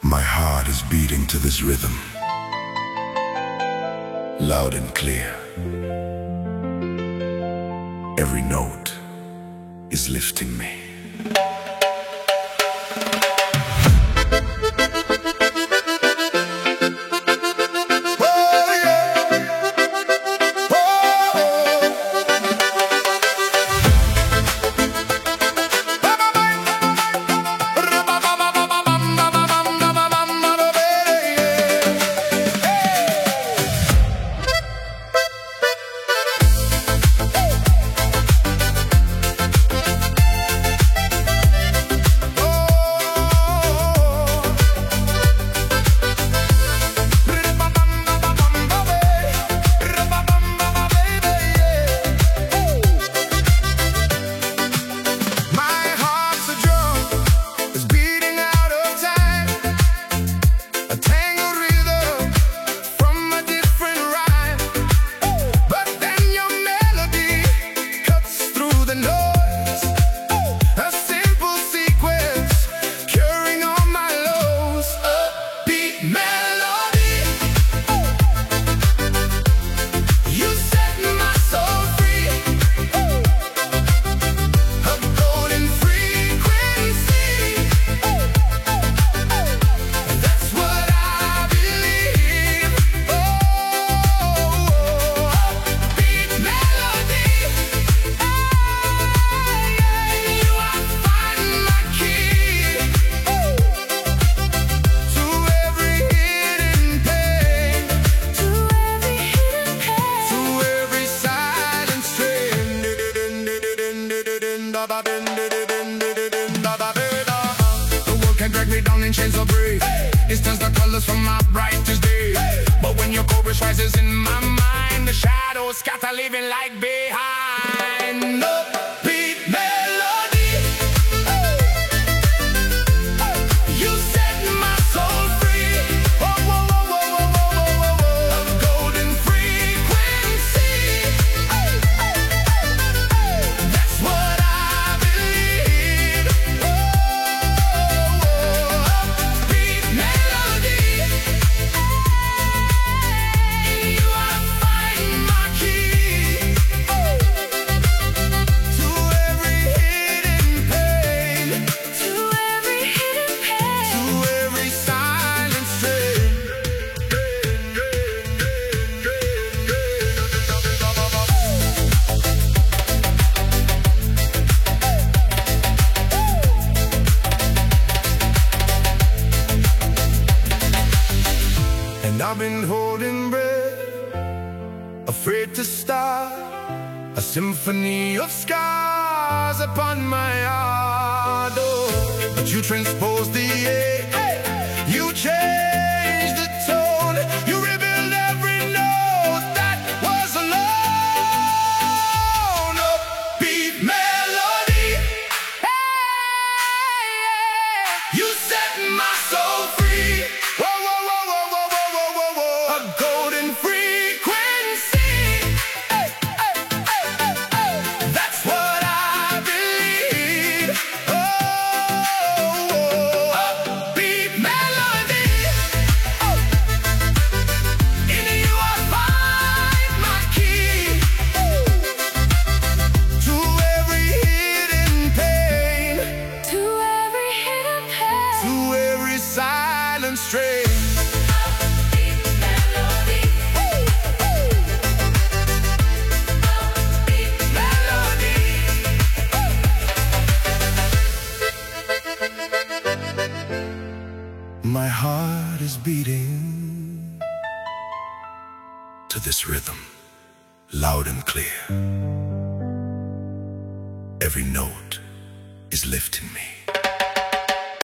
My heart is beating to this rhythm, loud and clear. Every note is lifting me. The world can drag me down in chains of breeze. It turns the colors from my brightest day. But when your chorus rises in my mind, the shadows scatter, leaving light behind. Upbeat melody, you set my soul free. Oh, oh, oh, oh, oh, oh, oh, oh. A golden frequency. That's what I believe. Upbeat melody, in you I find my key. To every hidden pain, to every hidden pain, to every silent strain. And I've been holding breath, afraid to start a symphony of scars upon my heart. Oh, but you transpose the ache, you change the tone, you rebuild every note that was alone. Upbeat melody, you set my soul free. Whoa, whoa, whoa, whoa, whoa, whoa, whoa, whoa. A golden frequency. That's what I believe. Oh, upbeat melody. In you I find my key. To every hidden pain, To every hidden pain, to every silent strain. upbeat melody, upbeat melody. My heart is beating to this rhythm, loud and clear. Every note is lifting me.